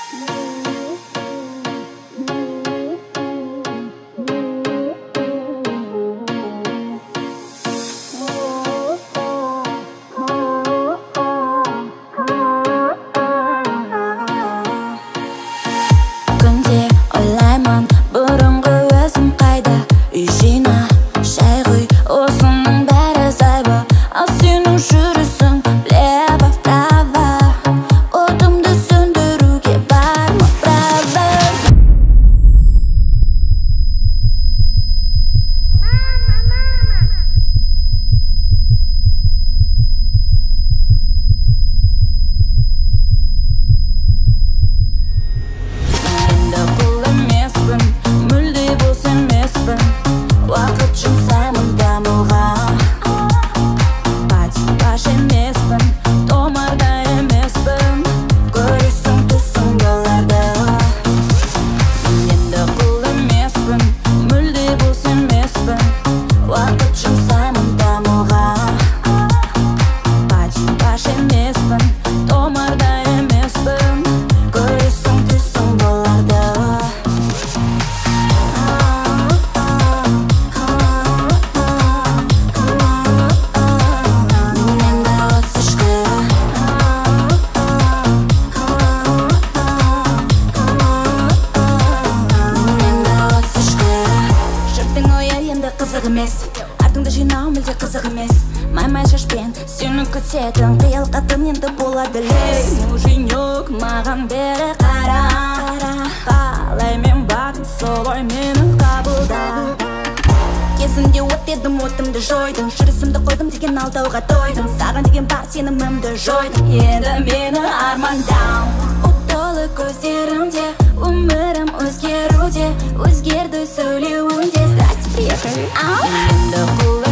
Күнде ойлаймын, бұрынғы өзім қайда. Үй жина, шай құй, осының бәрі зайбы. Ал сенің жүрісің влево-вправо. Отымды сөндіруге бар ма право? Енді құл емеспін, мүлде бос емеспін. Уақыт жұмсаймын дамуға. Патипаш емеспін, томарда емеспін. Көресің түсің боларды. Енді құл емеспін, мүлде бос емеспін. Уақыт жұмсаймын дамуға. Патипаш емеспін, томарда емеспін. Көресің түсің боларды. Жұрттың ойы енді қызық емес, артыңды жинау мүлде қызық емес. Май-май шашпен сені күтетін қиялқатын енді болады лей. Муженек маған бері қара. Қалай мен бардым, солай мені қабылда. Кезінде от едім, отымды жойдым. Жүрісімді қойдым деген алдауға тойдым. Саған деген бар сенімімді жойдым. Енді мені армандау. От толы көздерімде, өмірім өзгеруде. Өзгерді сөйлеуінде. Здрасте, приехали. Енді құл